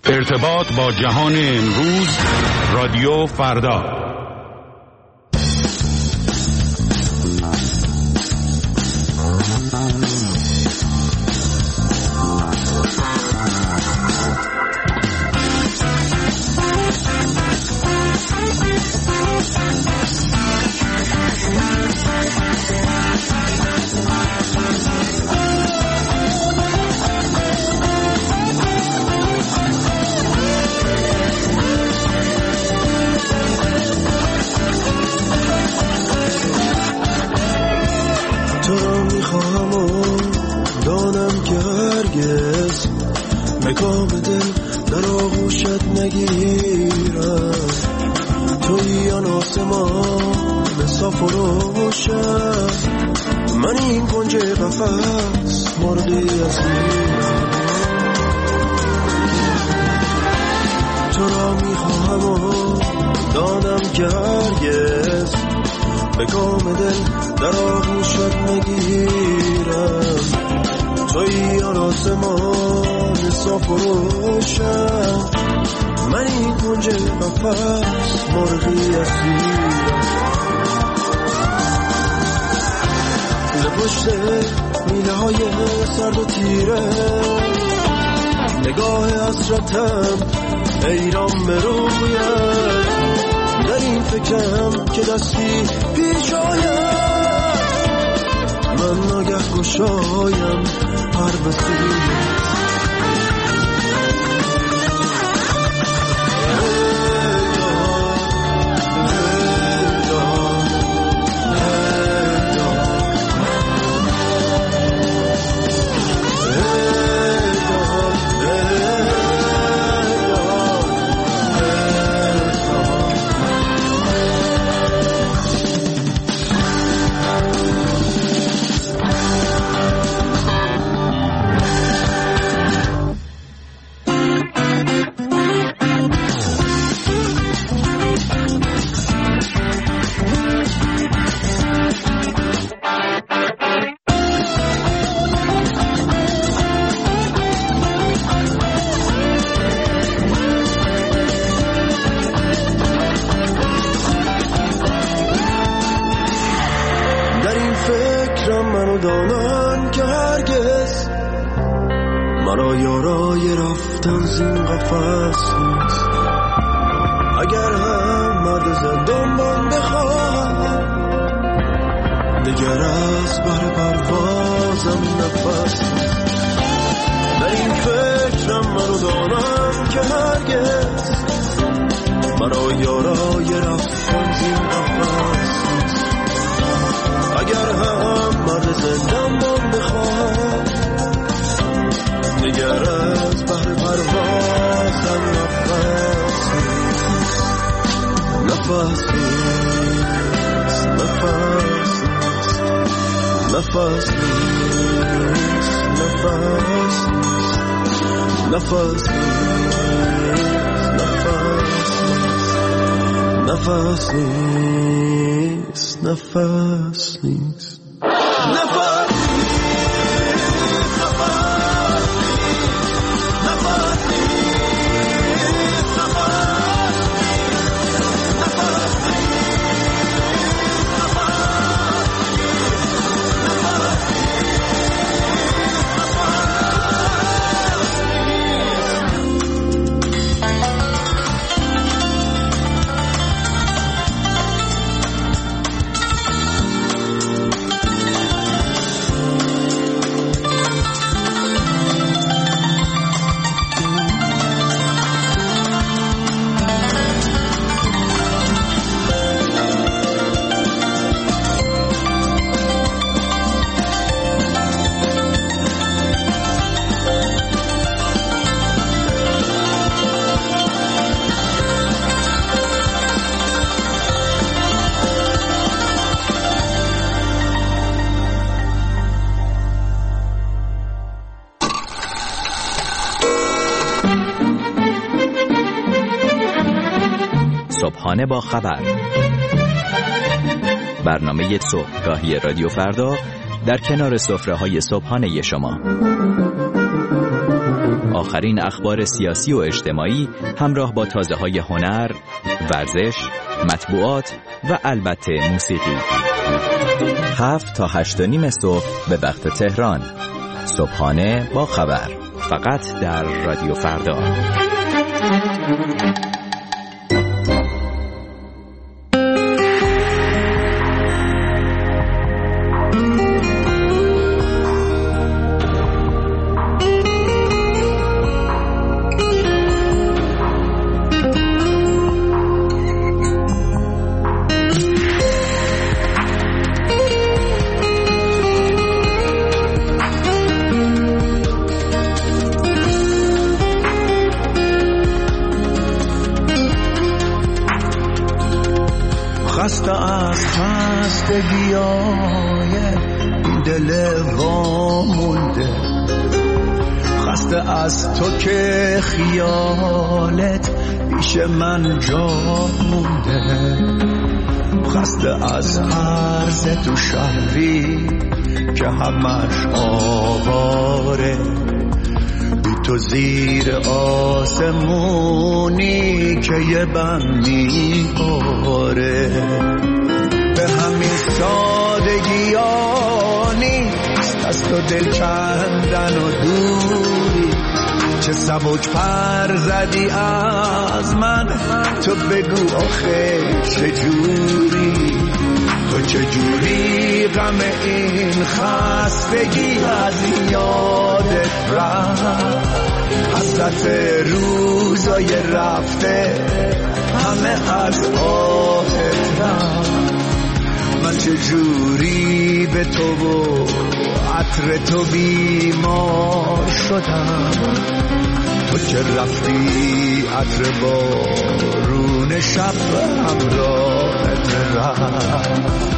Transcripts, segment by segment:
ارتباط با جهان امروز، رادیو فردا. مقام دل در آغوشت نگیرم، توی آن آسمان صاف و روشن، من این کنج قفس مرغی اسیرم. تو را میخواهم و دانم که هرگز مقام دل در آغوشت نگیرم، توی آن آسمان صاف و روشن، من این کنج قفس مرغی اسیرم. ز پشت میله های سرد و تیره نگاه حسرتم حیران به رویت، در این فکرم که دستی پیش آید، من ناگه گشایم هر بسیار. دانم که هرگز مرا یارای رفتن زین قفس نیست، اگر هم مرد زندان من بخواد، دیگر از بر پروازم نفس نیست. در این فکرم مرا دانم که هرگز مرا یارای رفتن زین قفس نیست، اگر هم مرد زندان من بخواد، دیگر از بحر پروازم نفس نیست. نفس نیست، نفس نیست، نفس نیست، نفس نیست، نفس نیست، نفس نیست. صبحانه با خبر، برنامه صبحگاهی رادیو فردا در کنار سفره‌های صبحانه شما. آخرین اخبار سیاسی و اجتماعی همراه با تازه‌های هنر، ورزش، مطبوعات و البته موسیقی. 7 تا 8:30 صبح به وقت تهران. صبحانه با خبر، فقط در رادیو فردا. خسته از خستگیای این دل وامونده، خسته از تو که خیالت پیش من جا مونده، خسته از عرض تو شهری که همش آواره، بی تو زیر آسمونی که یه بند میباره. به همین سادگیانی از تو دل کندن و دوری، چه سبک پر زدی از من، تو بگو آخه چجوری، تو چجوری غم این خستگی از یادت رفت، حسرت روزای رفته همه از آهت رفت. من چجوری به تو و عطر تو بیمار شدم، تو که رفتی عطر بارون شب همراهت رفت.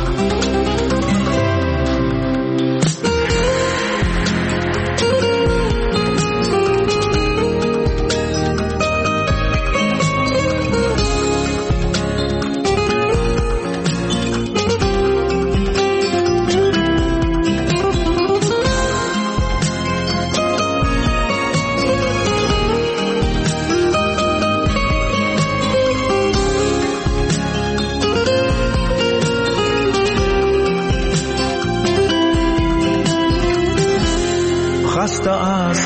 خسته از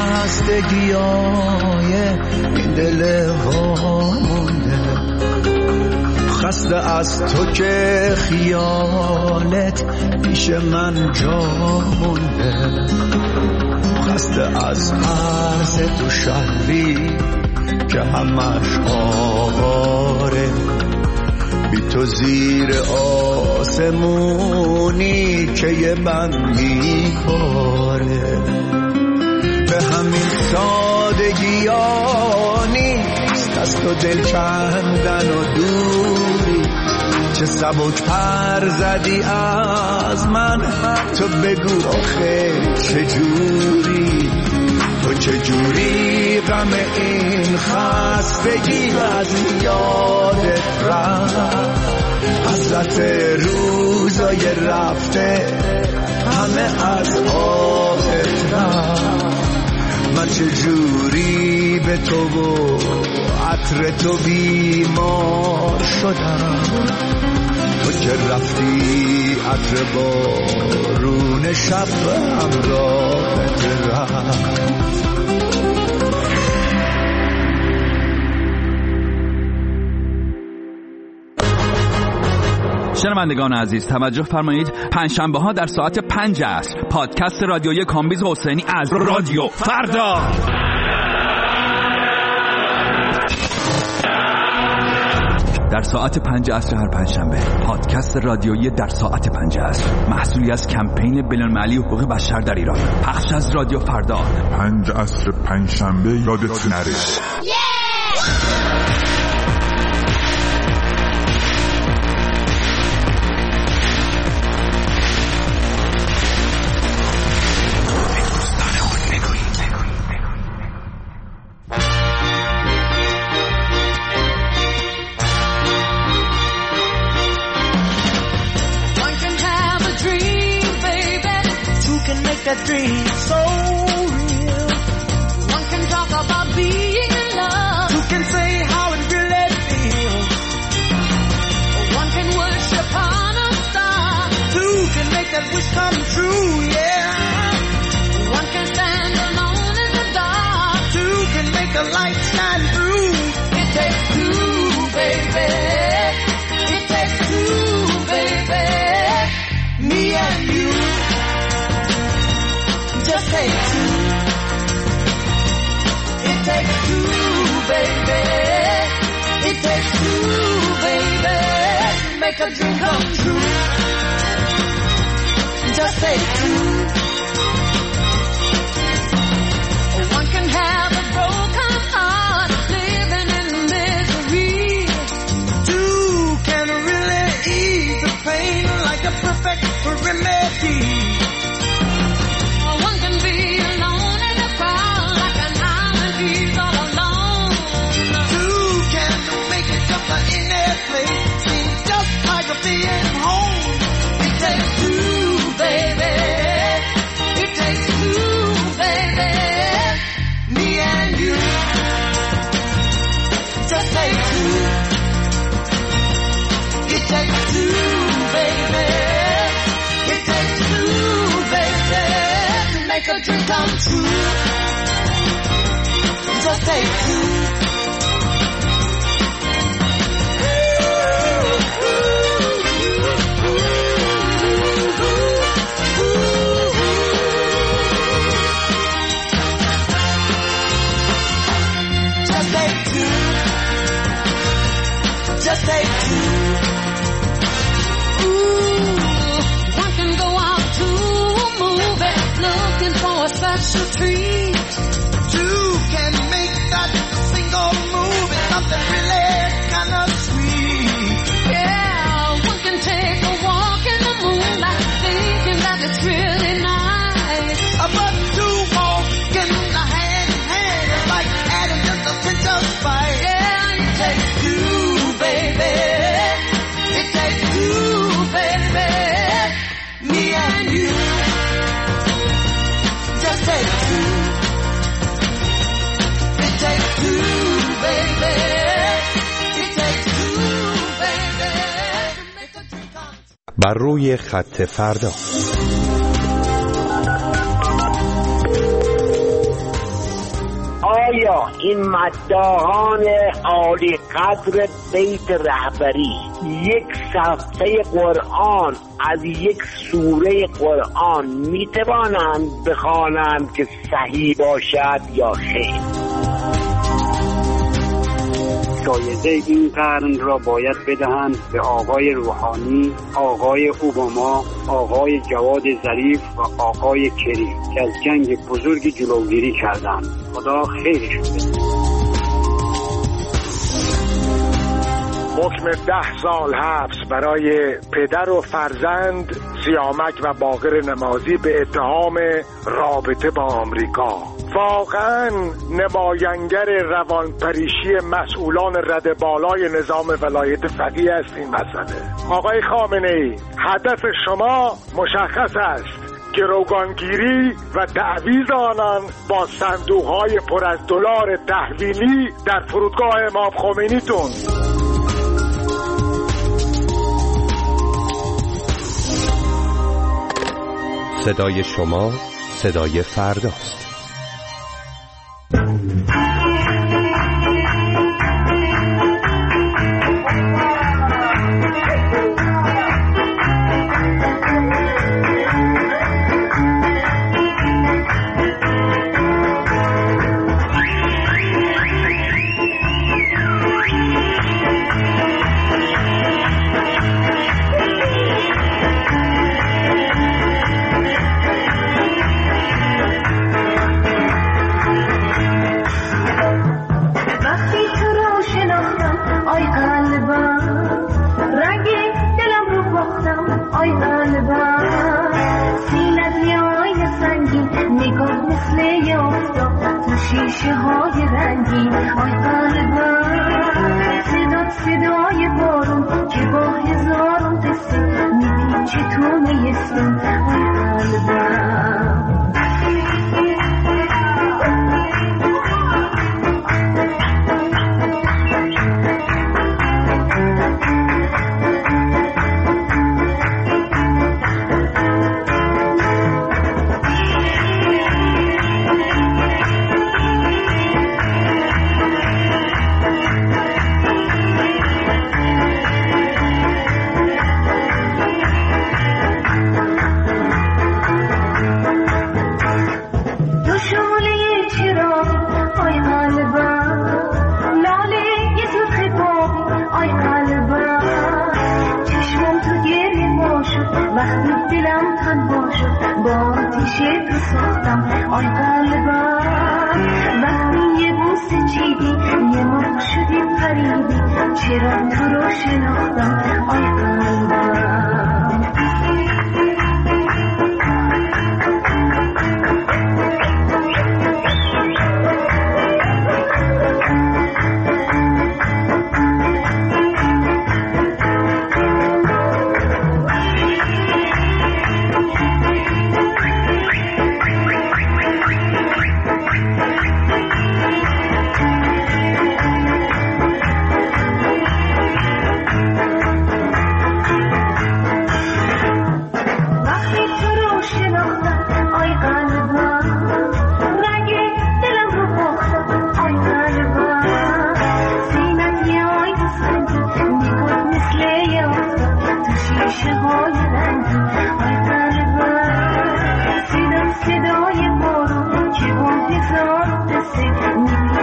خستگیای این دل وامونده، خسته از تو که خیالت پیش من جا مونده، خسته از عرض تو شهری که همش آواره، بی تو زیر آسمونی که یه بند میباره. به همین سادگیانی از تو دل کندن و دوری، چه سبک پر زدی از من، تو بگو آخه چجوری، تو چجوری غم این خستگی از یادت رفت، حسرت روزای رفته همه از آهت رفت. من چجوری به تو و عطر تو بیمار شدم، تو که رفتی عطر بارون شب همراهت رفت. شنوندگان عزیز توجه فرمایید، پنجشنبه ها در ساعت 5 عصر پادکست رادیویی کامبیز حسینی از رادیو فردا. در ساعت 5 عصر هر پنجشنبه پادکست رادیویی در ساعت 5 عصر، محصولی از کمپین بین‌المللی حقوق بشر در ایران، پخش از رادیو فردا. 5 عصر پنجشنبه یادت نره. That dream so real. One can the light shine through. It takes two, baby. It takes two, baby. Me and you. Just take two. It takes two, baby. It takes two, baby. Make a dream come true. Just take two. One can have a broken heart, living in misery. Two can really ease the pain like a perfect remedy. One can be alone in a crowd like an island, he's all alone. Two can make it just in their place, seems just like a being home. It takes two, baby. It takes two, baby. Me and you. Just take two. It takes two, baby. It takes two, baby. To make a dream come true. Just take two. Just take two. Ooh, one can go out to a movie looking for a special treat. Two can make that single movie something really kind of sweet. Yeah, one can take a walk in the moonlight thinking that it's really nice. But two walking hand in hand is like adding just a pinch of spice. Yeah, it takes two. Baby, it takes two, baby. Me and you. Just take two. It takes two, baby. It takes two, baby. بر روی خط فردا. آیا این مداحان عالی قدر بیت رهبری یک صفحه قرآن از یک سوره قرآن میتوانند بخوانند که صحیح باشد یا خیر؟ جایزه این قرن را باید بدهند به آقای روحانی، آقای اوباما، آقای جواد ظریف و آقای کری که از جنگ بزرگی جلوگیری کردند. خدا خیرشون بده. حکم 10 سال حبس برای پدر و فرزند سیامک و باقر نمازی به اتهام رابطه با آمریکا. واقعا نماینگر روانپریشی مسئولان رده بالای نظام ولایت فقیه است این مسئله. آقای خامنه‌ای، هدف شما مشخص است: گروگانگیری و تعویض آنان با صندوق‌های پر از دلار تحویلی در فرودگاه امام خمینیتون. صدای شما صدای فرداست.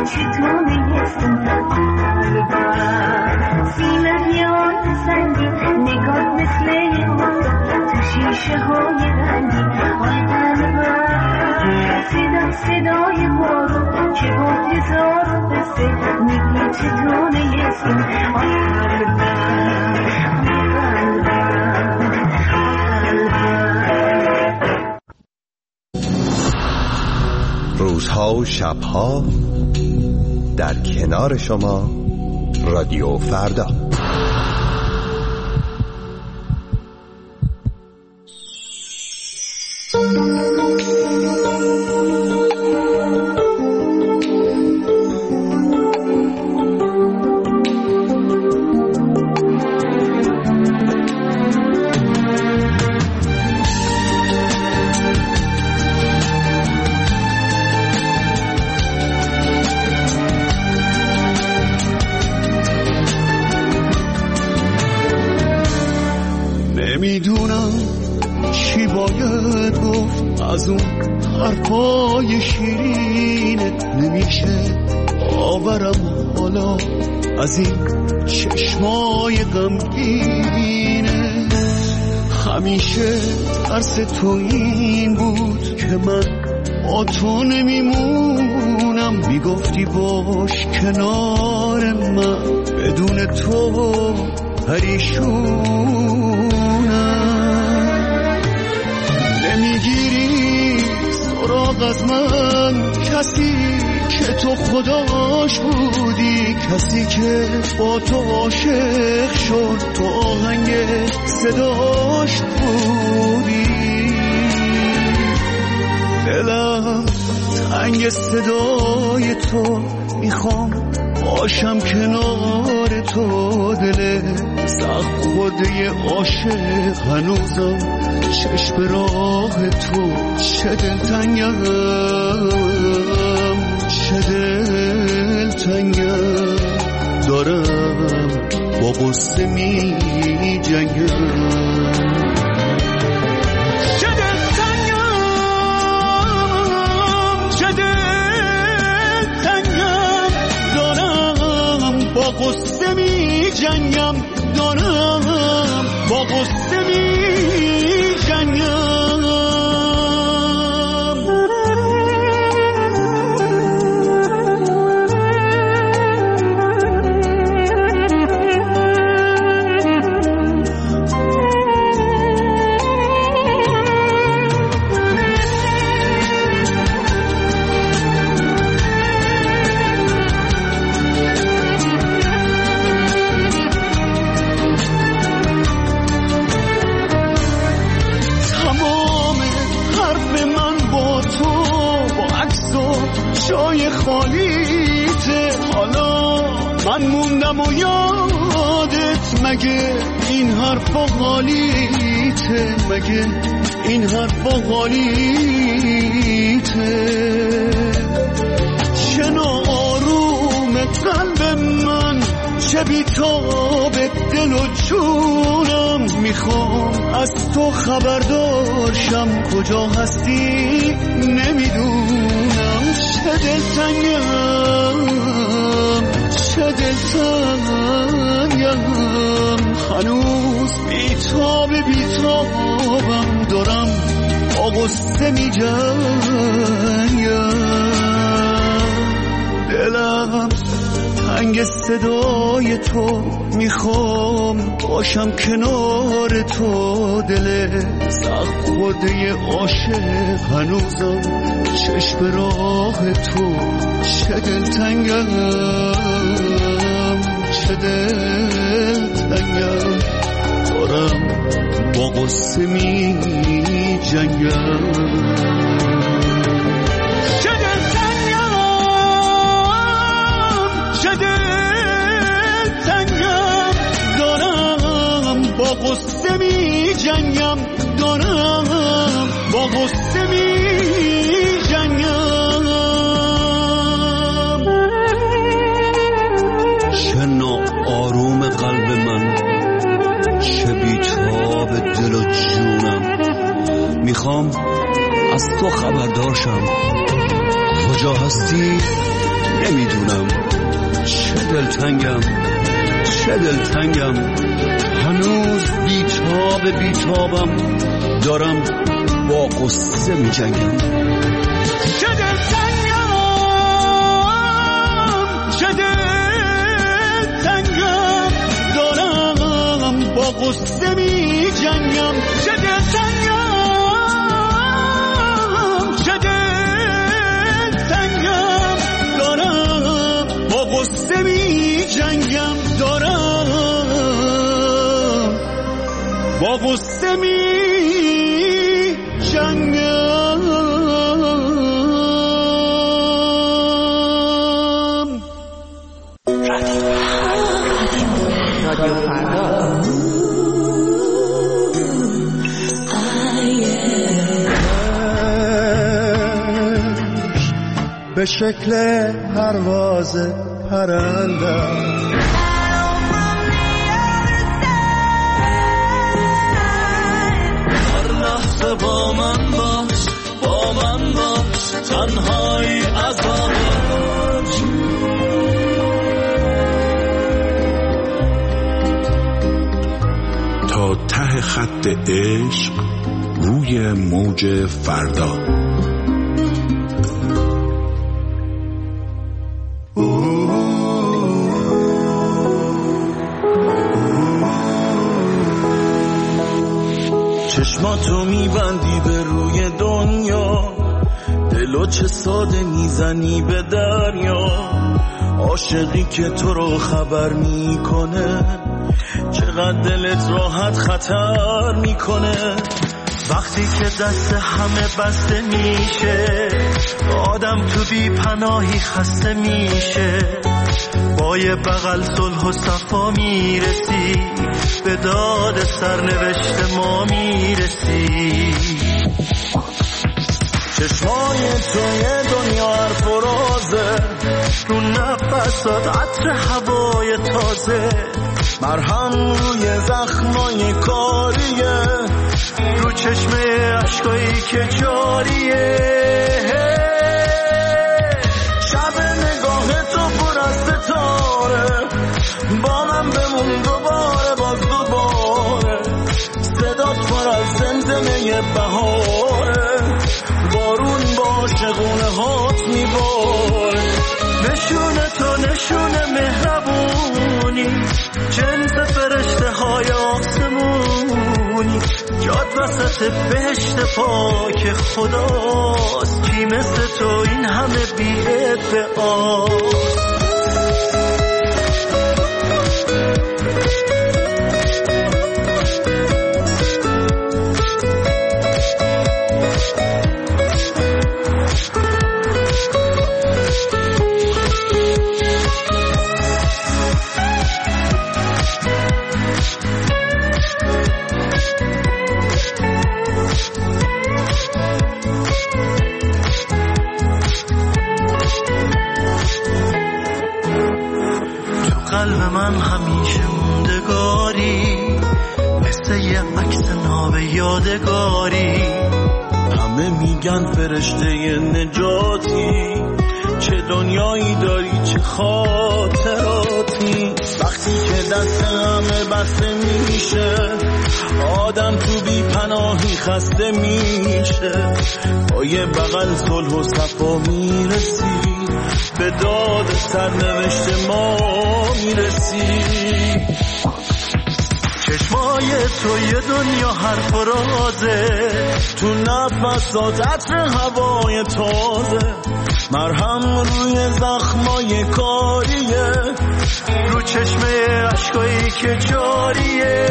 چطوره سوزن قلبم سینه یاد سنگی نگاه مثل ما تو شیشه های رنگی قلبم صدای بارو که گفت هزار بسته میگی چطوره سوزن روزها و شبها در کنار شما رادیو فردا. نمیدونم چی باید گفت از اون حرفای شیرینت، نمیشه آورم حالا از این چشمای غمگینه. همیشه ترس تو این بود که من با تو نمیمونم، میگفتی باش کنار من بدون تو پریشونم. نمیگیری سراغ از من کسی که تو خداش بودی، کسی که با تو عاشق شد، تو آهنگ صداش بودی. دلم تنگ صدای تو، میخوام باشم کنار تو. دل سخت خوده عاشق هنوزم چشم راه تو. چه دلتنگم چه دلتنگم دارم با قصه می جنگم. چه دلتنگم چه دلتنگم دارم با قصه می جنگم، دارم با قصه می جنگم. جای خالیته حالا من موندم و یادت، مگه این حرفا غالیته، مگه این حرفا غالیته. چه ناآروم قلب من، چه بیتاب دل و جونم، میخوام از تو خبردارشم کجا هستی نمیدونم. چه دلتنگم چه دلتنگم هنوز بیتابم دارم با غصه می جنگم. دلم تنگ صدای تو، میخوام باشم کنار تو. دل سخت خوده عاشق هنوزم چشم راه تو. چه دلتنگم چه دلتنگم دارم با قصه می جنگم. چه دلتنگم چه دلتنگم دارم با قصه می جنگم، دارم با قصه می جنگم. چه ناآروم قلب من، چه بیتاب دل و جونم، میخوام از تو خبردارشم کجا هستی نمیدونم چه دلتنگم هنوز بیتابم دارم با قصه میجنگم. چه دلتنگم دارم با قصه میجنگم. چه دلتنگم دارم با قصه میجنگم. با غصه می جنگم. رادیو فردا. به شکل پرواز پرنده با من باش تنهایی عذابش. تا ته خط عشق روی موج فردا. چشماتو میبندی به روی دنیا، دلو چه ساده میزنی به دریا. عاشقی که تو رو خبر میکنه، چقدر دلت راحت خطر میکنه. وقتی که دست همه بسته میشه، آدم تو بی پناهی خسته میشه. با یه بغل صلح و صفا میرسی، به داد سرنوشت ما میرسی. چشمای تو یه دنیا حرف و رازه، رو نفسات عطر هوای تازه. مرهم روی زخمای کاریه، رو چشمه عشقایی که جاریه. شب نگاه تو پر از ستاره، با من بمون دوباره باز دوباره. صدات پر از زمزمه بهاره، بارون با شگونه هات میباره. نشونه تو نشونه مهربونی، جنس فرشته های آسمونی. جاد وسط بهشت پاک خداست، کی مثل تو این همه بی ادعاست. قلب من همیشه موندگاری، مثل یه عکس ناب یادگاری. همه میگن فرشته نجاتی، چه دنیایی داری چه خاطراتی. وقتی که دست همه بسته میشه، آدم تو بی پناهی خسته میشه. با یه بغل صلح و صفا میرسی، به داد سرنوشت ما میرسی. چشمای تو یه دنیا حرف و رازه، تو نفسات عطر هوای تازه. مرهم روی زخمای کاریه، رو چشمه عشقایی که جاریه.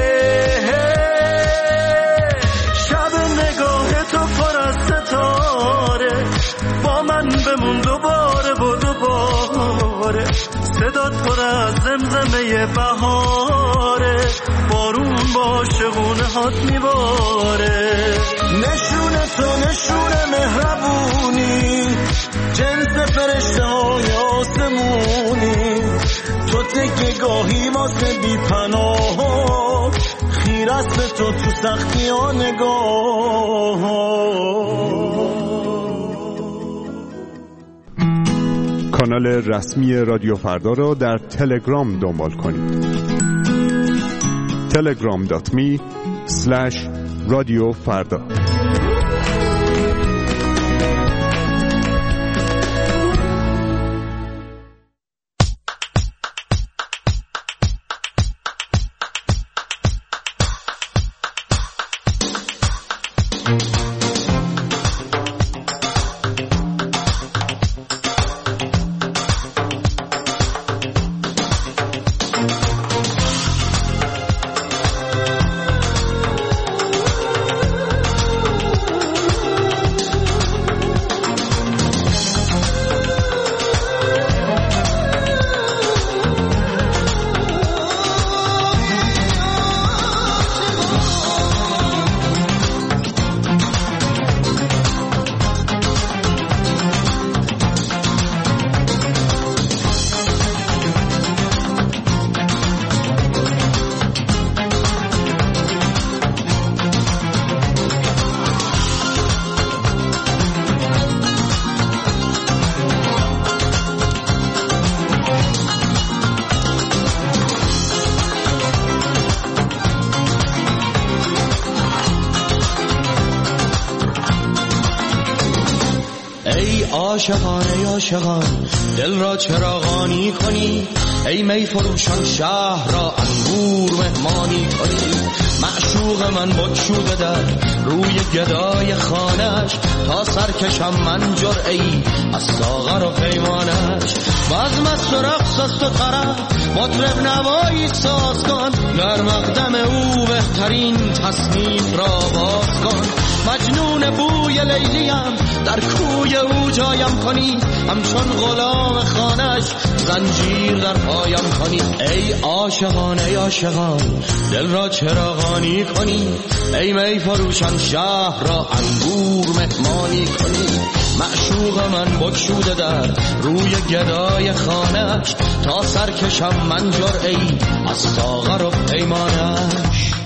شب نگاه تو پر از ستاره، با من بمون دوباره و دوباره. صدات پر از زمزمه بهاره، بارون با شگونه هات میباره. نشونه تو نشونه مهربونی، جنس فرشته های آسمونی. تو تکه گاهی واسه بی پناه، خیرست تو تو سختی ها نگاه. کانال رسمی رادیو فردا را در تلگرام دنبال کنید. telegram.me/رادیوفردا. عاشقان دل را چراغانی کنی، ای می فروشان شهر را انگور مهمانی کنی. معشوق من بگشوده در روی گدای خانش، تا سرکشم من جرعه‌ای از ساغر و پیمانش. بزم است و رقص است و طرب، مطرب نوایی ساز کن، در مقدم او بهترین تصنیف را باز کن. مجنون بوی لیلیم، در کوی او جایم کنی، همچون غلام خانش زنجیر در پایم کنی. ای عاشقان دل را چراغانی کنی، ای می فروشان شهر را انگور مهمانی کنی. معشوق من بگشوده در روی گدای خانش، تا سرکشم من جرعه‌ای از ساغر و پیمانش.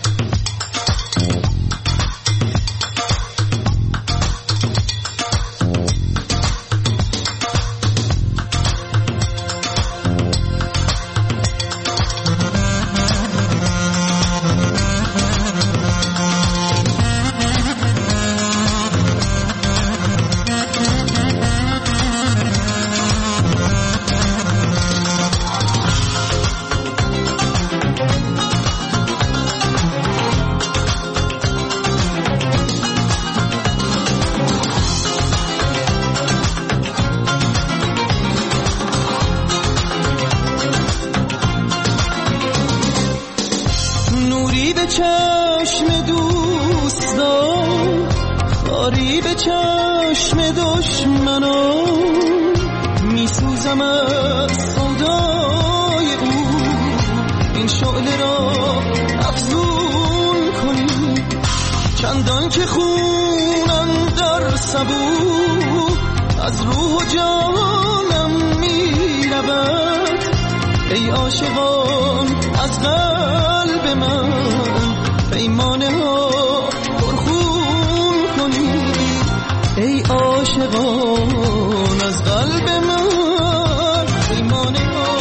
چشم دوستان خاری به چشم دشمنان، میسوزم از سودای او، این شعله را افزون کنی. چندان که خونم در سبو از روح و جانم میرود، ای عاشقان از قلب من پیمانه ها پرخون کنی. ای عاشقان از قلب من پیمانه ها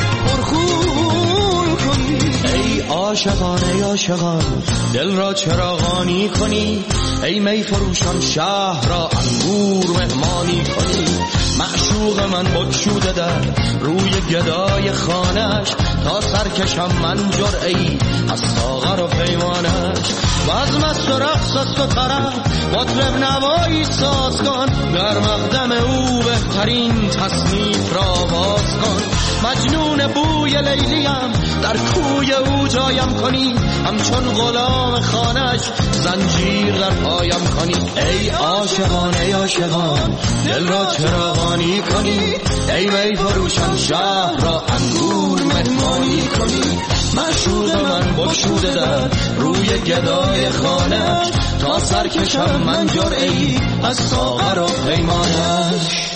پرخون کنی. ای عاشقان دل را چراغانی کنی، ای می فروشان شهر را انگور مهمانی کنی. معشوق من بگشوده در روی گدای خانش، تا سرکشم من جرعه‌ای از ساغر و پیمانش. بزم است و رقص است و طرب، مطرب نوایی ساز کن، در مقدم او بهترین تصنیف را باز کن. مجنون بوی لیلیم، در کوی او جایم کنی، همچون غلام خانش زنجیر در پایم کنی. ای عاشقان دل را چراغانی کنی، ای می فروشان شهر را انگور مهمانی کنی. معشوق من بگشوده در روی گدای خانش، تا سرکشم من جرعه‌ای از ساغر و پیمانش.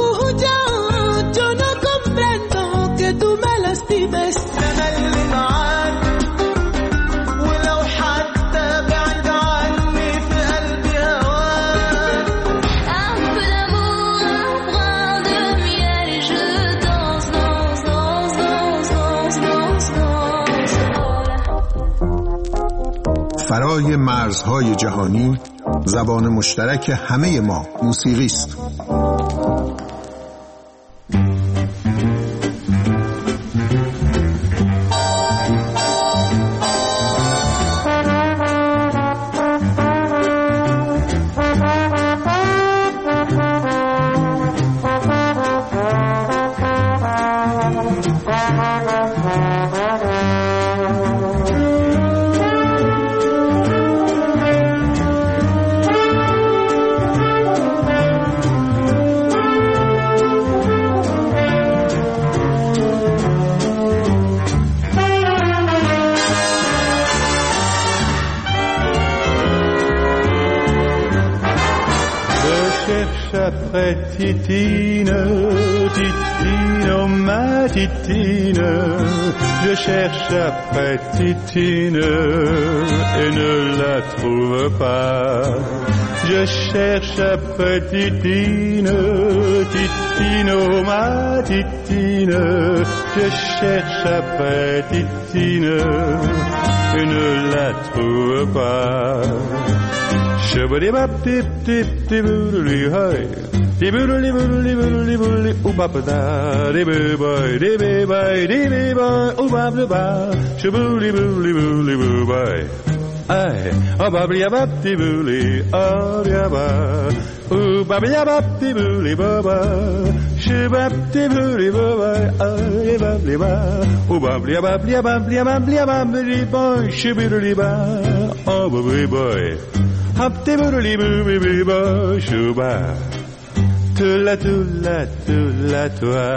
Yo no comprendo que tú me lastimes. فرای مرزهای جهانی زبان مشترک همه ما موسیقی است. Titine, Titine, oh ma Titine, je cherche après Titine et ne la trouve pas. Je cherche après Titine, Titine, oh ma Titine, je cherche après Titine et ne la trouve pas. Shabadi bap tip tip tip hey. Dibuli buli buli buli ubabda dibubai dibubai dibubai ubabda shibuli buli buli bubai ay ubabya bap dibuli aryaba ubabya bap dibuli baba shibap dibuli bubai aybabba ubabya bap yababya babya babli boy shibuli ba ubabli boy hap dibuli buli boy shuba Tula tula tula tula.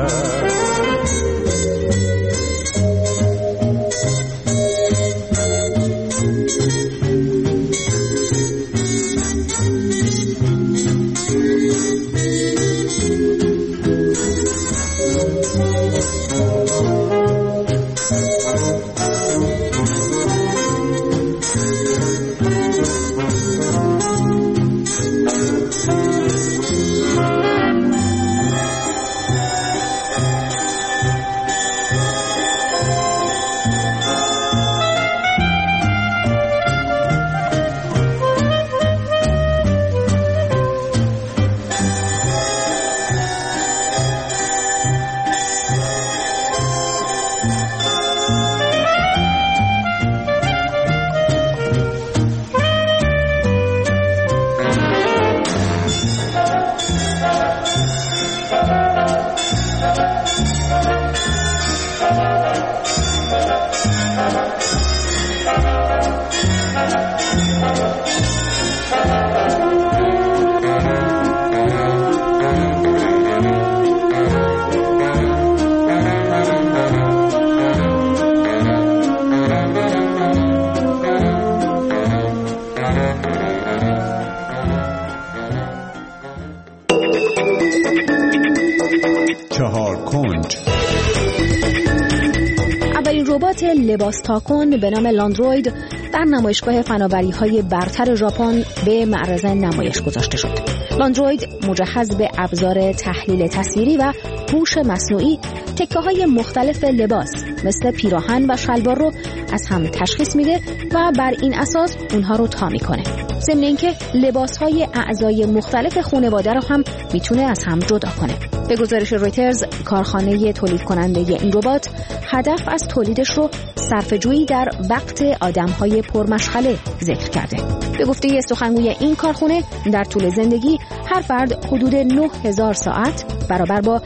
ربات لباس تاکن به نام لاندروید در نمایشگاه فناوری‌های برتر ژاپن به معرض نمایش گذاشته شد. لاندروید مجهز به ابزار تحلیل تصویری و هوش مصنوعی تکه‌های مختلف لباس مثل پیراهن و شلوار رو از هم تشخیص میده و بر این اساس اونها رو تا میکنه. ضمن اینکه لباس‌های اعضای مختلف خانواده رو هم میتونه از هم جدا کنه. به گزارش رویترز، کارخانه تولید کننده این ربات هدف از تولیدش رو صرفه‌جویی در وقت آدم‌های پرمشغله ذکر کرده. به گفته سخنگوی این کارخانه، در طول زندگی هر فرد حدود 9000 ساعت برابر با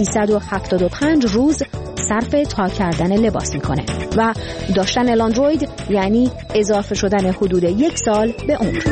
375 روز صرف تا کردن لباس میکنه و داشتن لاندروید یعنی اضافه شدن حدود 1 سال به عمر.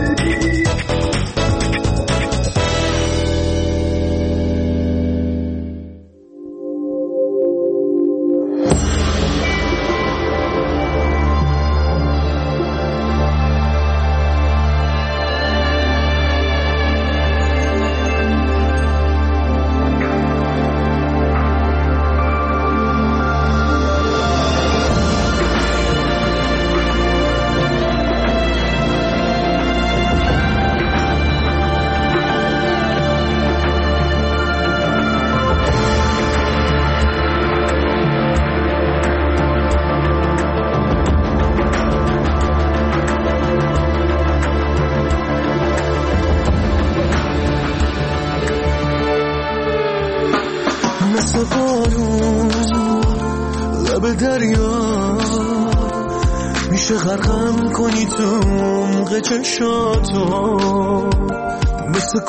میشه غرقم کنی تو عمق چشاتو، مثل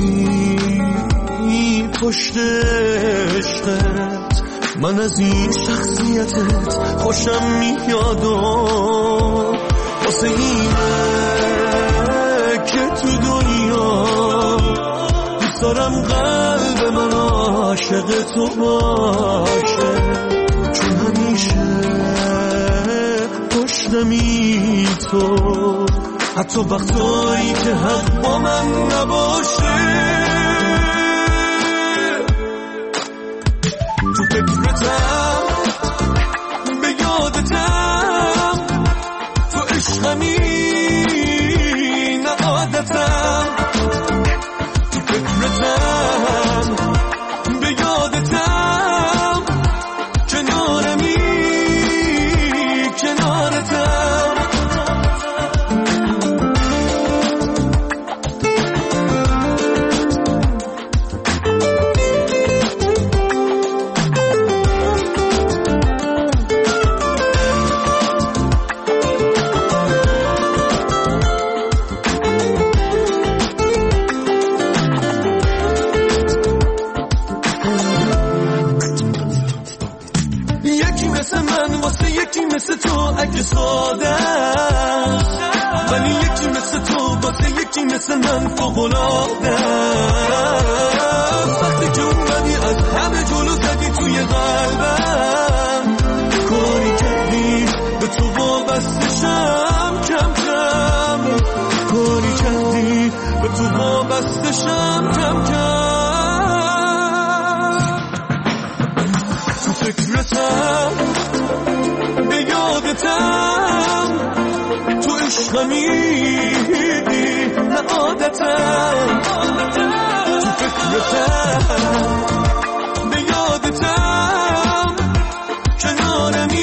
کوهی پشت عشقت. من از این شخصیتت خوشم میاد و واسه اینه که تو دنیا دوست دارم قلب من عاشق تو باشه، چون همیشه پشتمی تو، حتی وقتایی که حق با من نباشه. تو فکرتم، به یادتم، تو عشقمی نه عادتم. تو فکرتم، به یادتم، کنارمی کنارتم. مثل تو اگه ساده است، ولی یکی مثل تو واسه یکی مثل من فوق‌العاده است. وقتی که اومدی از همه جلو زدی توی قلبم، کاری کردی به تو وابستشم کم کم، کاری کردی به تو وابستشم کم کم. تو فکرتم، به یادتم، تو عشقمی نه عادتم. تو فکرتم، به یادتم، کنارمی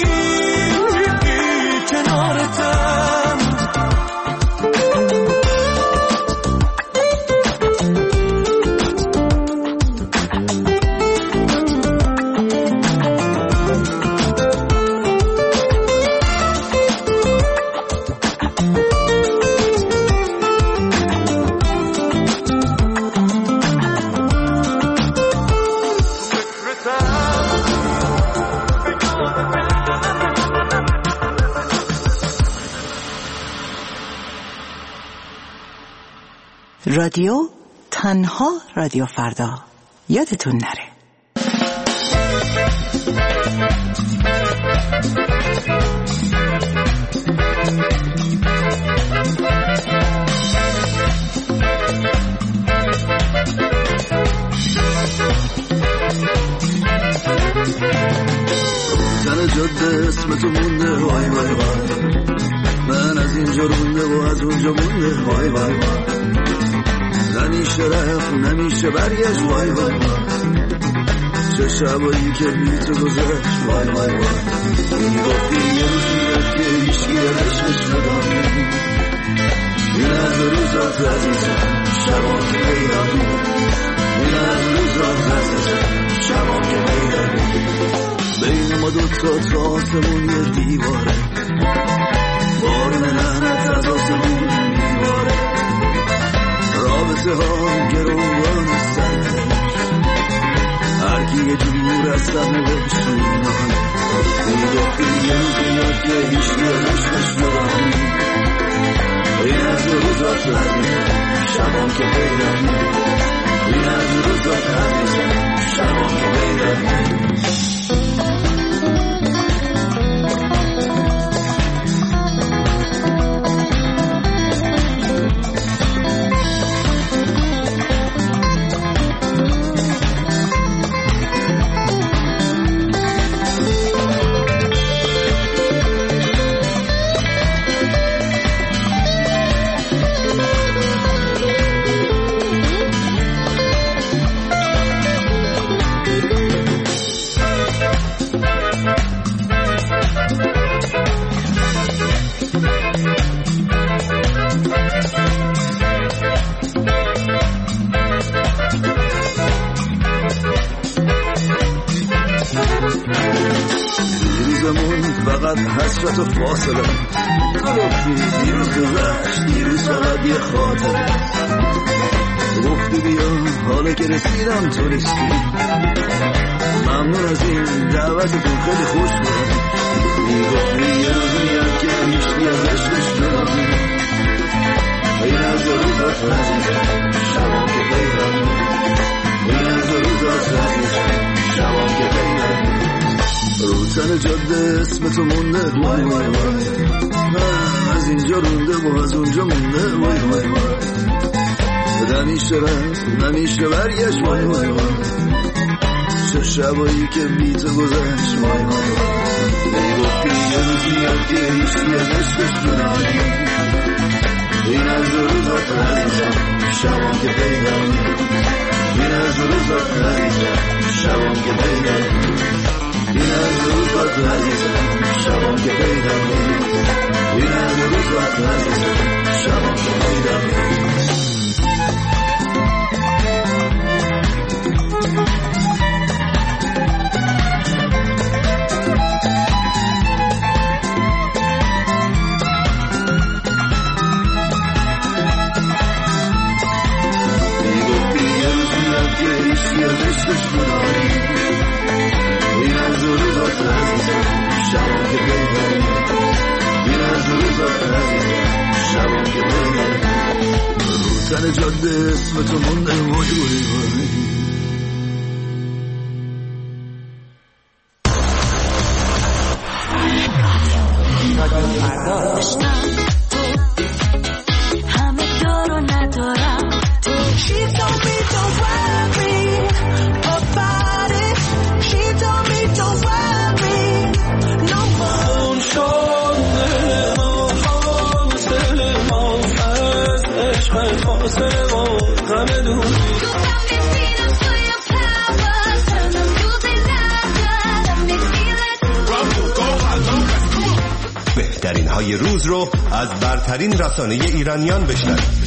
کنارتم. رادیو تنها رادیو فردا، یادتون نره. زن جاده اسم تو مونده، وای وای وای، من از اینجا رونده و از اونجا مونده، وای وای وای، نمیشه رفت نمیشه برگشت، وای وای وای، چه شبایی که بی تو گذشت، وای وای وای. میگفتی یه روز میاد که هیچکی عشقش نداری، این از روزات عزیزم شبا که پیداری، این از روزات عزیزم شبا که پیداری. بین ما دوتا تا آسمون یه دیواره، بارون لعنت از آسمون میباره، رابطه ها گروگان سر، هر کی یه جور از سمه بشینانه. میگفتی یه روز میاد که هیچ عشقش نداری، این از روزات عزیزم شبان که پیداری، این از روزات عزیزم شبان که پیداری. حسرت و فاصله تو گفتی دیروز گذشت دیروز فقط یه خاطره گفتی بیا حالا که رسیدم تو رسیدی ممنون از این دعوتتون خیلی خوش بود میگفتی یه روز میاد که هیچکی از عشقش بنازی این از روزات عزیزم شبام که پیدم این از روزات عزیزم شبام که پیدم رو تن جاده اسم تو مونده وای وای وای از اینجا رونده و از اونجا مونده وای وای وای نمیشه رفت نمیشه برگشت وای وای وای چه شبایی که بی تو گذشت وای وای وای میگفتی یه روز میاد که هیچی از عشقش بنازی این از روزات عزیزم شبام که پیدم این از روزات عزیزم شبام که پیدم این از روزات عزیزم شبام که پیدم این از روزات عزیزم شبام که پیدم تن جاده اسم تو مونده وای وای وای همه دارو ندارم She told me don't worry about it She told me don't worry no more فاصله و غم دوری بهترین های روز رو از برترین رسانه ایرانیان بشنوید.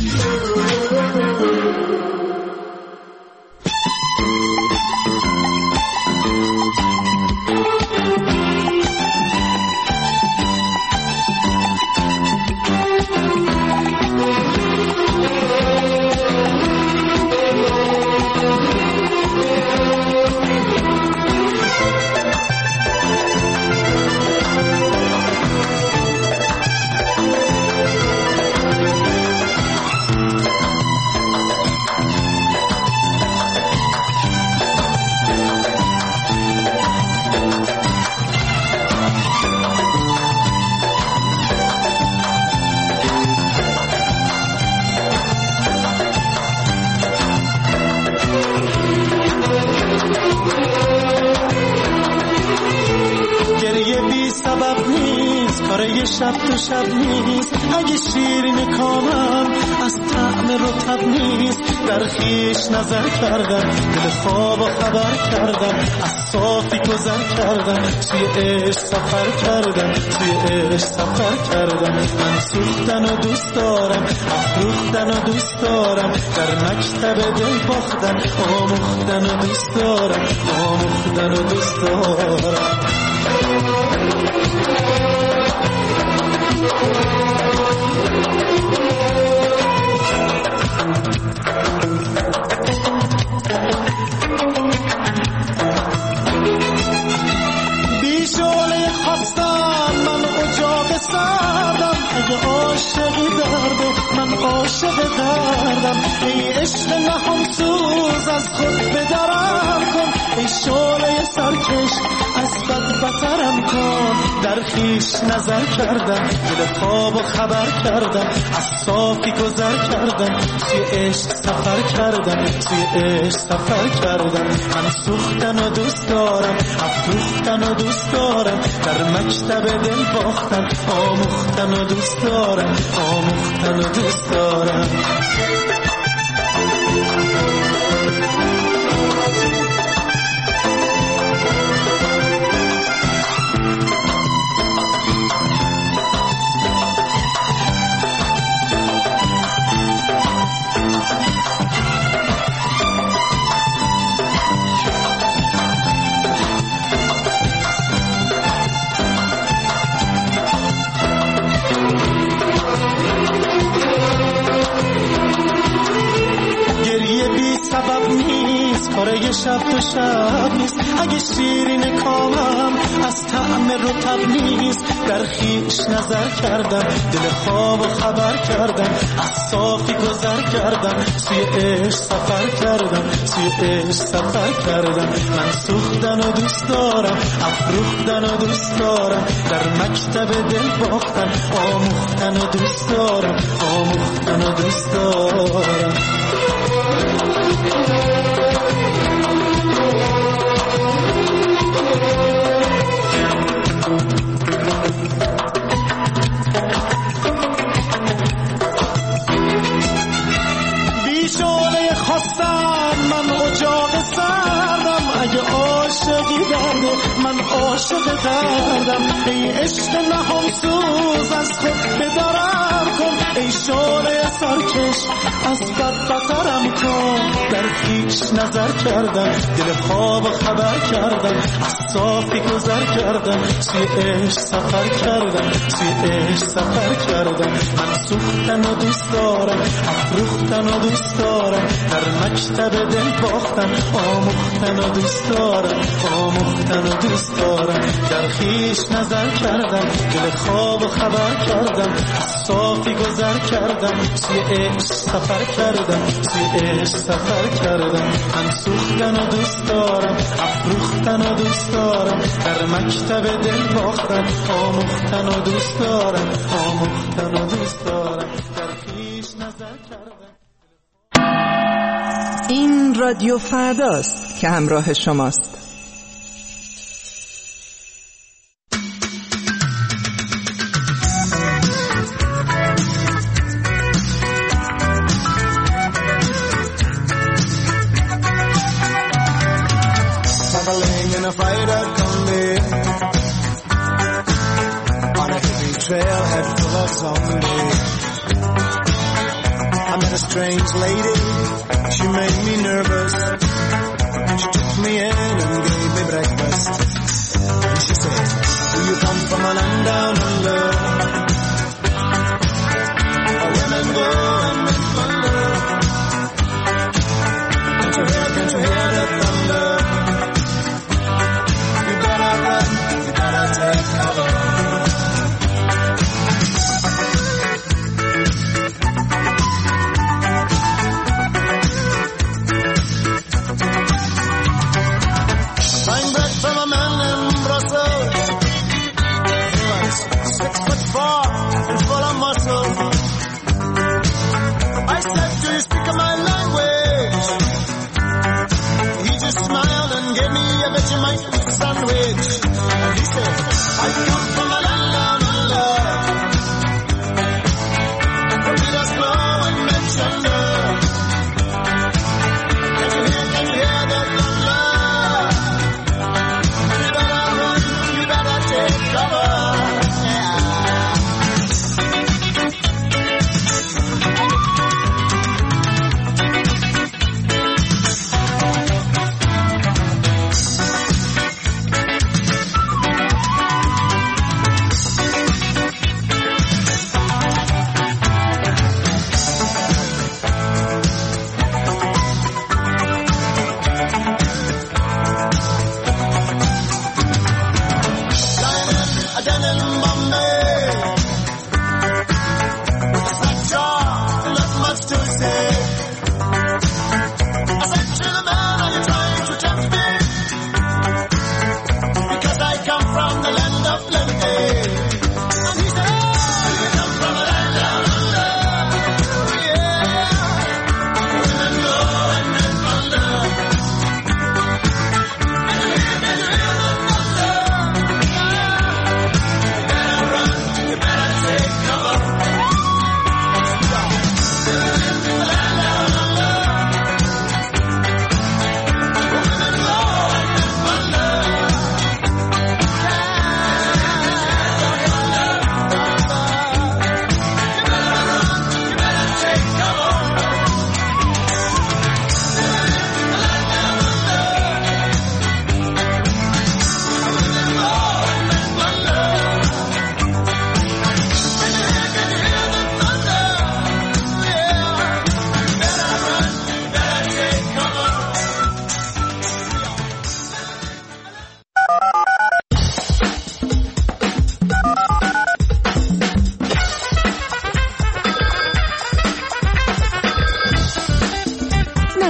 شب تو شب نیست اگه شیرین کامم از طعم رطب نیست در خیش نظر کردم دل خواب و خبر کردم از صافی گذر کردم توی عشق سفر کردم توی عشق سفر کردم من سوختن و دوست دارم افروختن و دوست دارم در مکتب دل باختن آموختن و دوست دارم آموختن و دوست دارم بیشونه خواستم من اجاق سردم اگه عاشقی درده من عاشق دردم ای عشق نهم سوز از خود بدرم کن ای شعله سرکش از بد بترم کن در خیش نظر کردم دل خواب و خبر کردم از صافی گذر کردم توی عشق سفر کردم توی عشق سفر کردم من سوختن و دوست دارم افروختن و دوست دارم در مکتب دل باختن آموختن و دوست دارم آموختن و دوست دارم شب تو شب نیست، اگه شیرین کامم از طعم رطب نیست. در خیش نظر کردم، دل خواب و خبر کردم، از صافی گذر کردم، سوی عشق سفر کردم، سوی عشق سفر کردم. من سوختن و دوست دارم، افروختن و دوست دارم، در مکتب دل باختن، آموختن و دوست دارم، آموختن و دوست دارم. بیشونه خواستم من اجاق سردم، اگه عاشقی درده من عاشق دردم. ای عشق نهان سوز از خود بدارم کن، ای شعله سرکش از بد بترم کن. در خیش نظر کردم، دل خواب و خبر کردم، از صافی گذر کردم، سوی عشق سفر کردم، سوی عشق سفر کردم. من سوختن و دوست دارم، افروختن و دوست دارم، در مکتب دل باختن، آموختن و دوست دارم، آموختن و دوست دارم. در خیش نظر کردم، دل خواب و خبر کردم، از صافی گذر کردم، سوی عشق سفر کردم، سوی عشق سفر کردم. من سوختن و دوست دارم، افروختن و دوست دارم، در مکتب دل باختن، آموختن و دوست دارم، آموختن و دوست دارم. در خیش نظر کردم. این رادیو فرداست که همراه شماست. Traveling in a freighter combi on a hippie trailhead full of zombies. I met a strange lady, she made me nervous. She took me in and gave me breakfast. And she said, do you come from a land down under, where women go and men wonder? Can't you hear the thunder? You better run, you better take cover. Buying bread from a man in Brussels. He was 6'4" and full of muscle. I said, do you speak my language? He just smiled and gave me a Vegemite sandwich. And he said, I come from a land down under, where we just blow and mention thunder. Can you hear the thunder? You better run, you better take cover.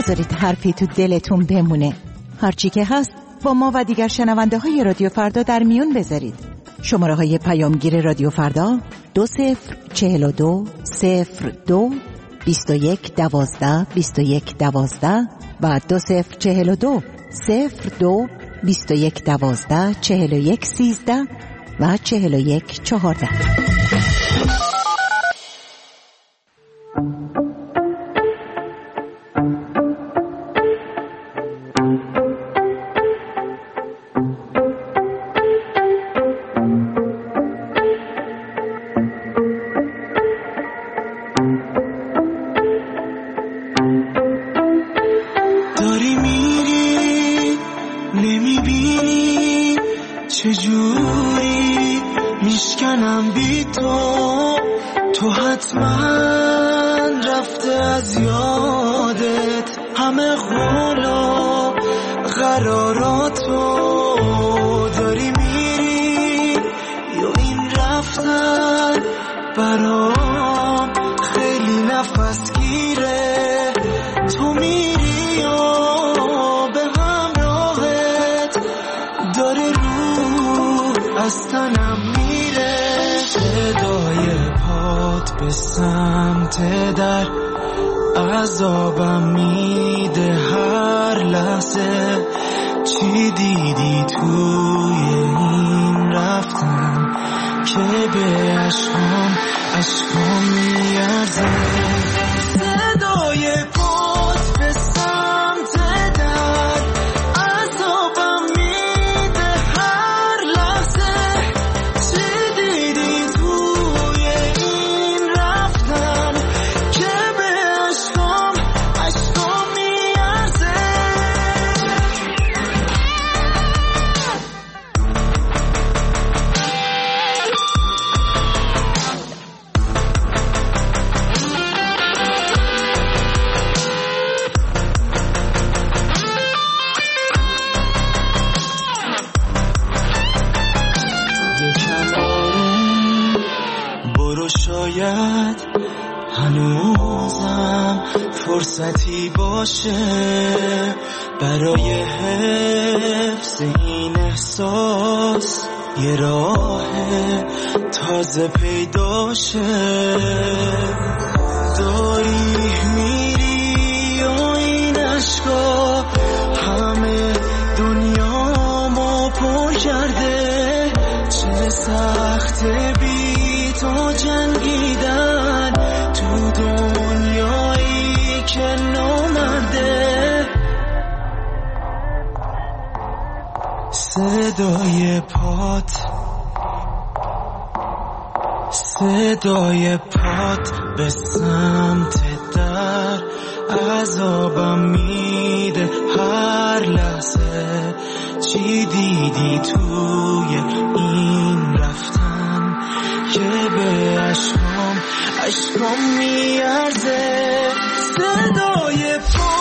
نذارید حرفی تو دلتون بمونه. هرچی که هست با ما و دیگر شنونده های رادیو فردا در میون بذارید. شماره های پیامگیر رادیو فردا 2042 02 21 12 21 12 و 2042 02 21 12 41 13 و 41 14. چجوری میشکنم بی تو حتما رفته از یادت همه قول و قراراتو داری میری یا این رفتن برام خیلی نفس گیره تو میری یا به همراهت داره از تنم میره صدای پات به سمت در عذابم میده هر لحظه چی دیدی توی این رفتن که به عشقام میارزه صدای پات به سمت در عذابم میده هر لحظه چی دیدی توی این رفتن که به عشقام میارزه شاید هنوزم فرصتی باشه برای حفظ این احساس یه راه تازه پیدا شه داری میری و این عشقا همه دنیامو پر کرده چه سخته بی تو جنگیدن تو دنیایی که نامرده صدای پات به سمت در عذابم میده هر لحظه چی دیدی توی این رفتن که به عشقام میارزه صدای پات